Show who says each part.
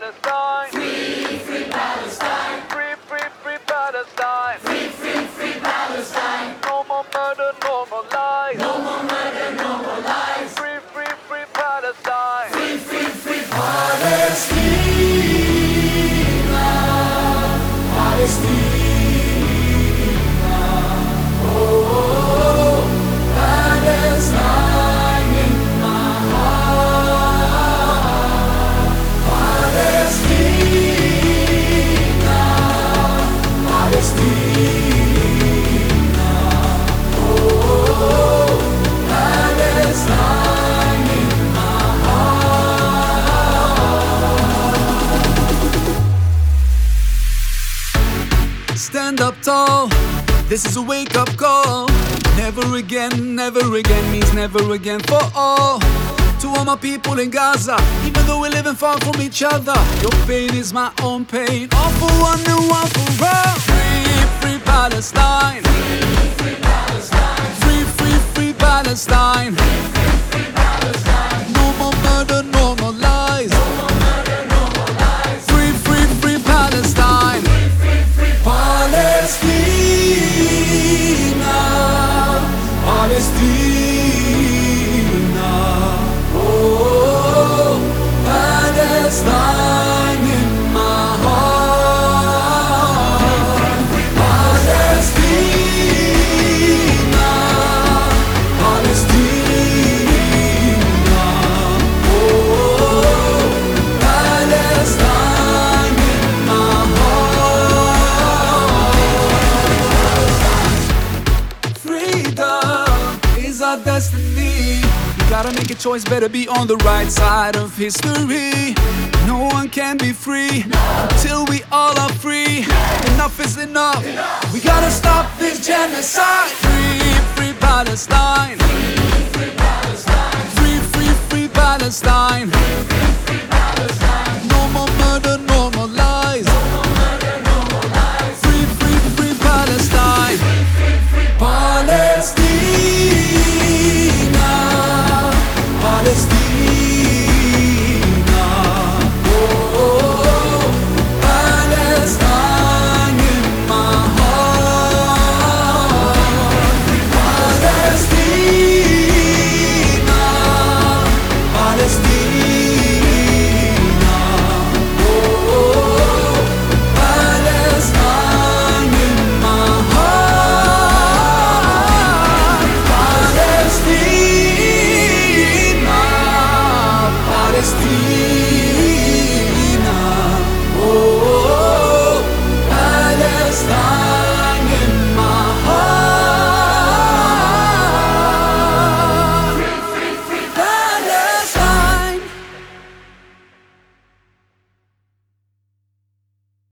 Speaker 1: Palestine.
Speaker 2: Free, free Palestine.
Speaker 1: Free, free, free Palestine.
Speaker 2: Free, free, free Palestine.
Speaker 1: No more murder, no more lies.
Speaker 2: No more murder, no more lies.
Speaker 1: Free, free, free Palestine.
Speaker 2: Free, free, free Palestina. Palestina. Oh, Palestine in my heart. Palestina. Palestina. Oh, Palestine in my heart.
Speaker 3: Stand up tall, this is a wake-up call. Never again means never again for all. To all my people in Gaza, even though we're living far from each other, your pain is my own pain. All for one and one for all. Free, free Palestine.
Speaker 2: Free, free Palestine.
Speaker 3: Free, free, free Palestine.
Speaker 2: Free Palestine.
Speaker 3: No more murder, no more lies.
Speaker 2: No more murder, no more lies.
Speaker 3: Free, free, free Palestine.
Speaker 2: Free, free, free
Speaker 3: Palestina, Palestina, oh, Palestine in my heart. Palestina, Palestina, oh, Palestine in my heart. Freedom is our destiny. You gotta make a choice, better be on the right side of history. No one can be free until we all are free. Enough is enough. We gotta stop this genocide. Free, free Palestine.
Speaker 2: Free, free Palestine.
Speaker 3: Free, free, free Palestine.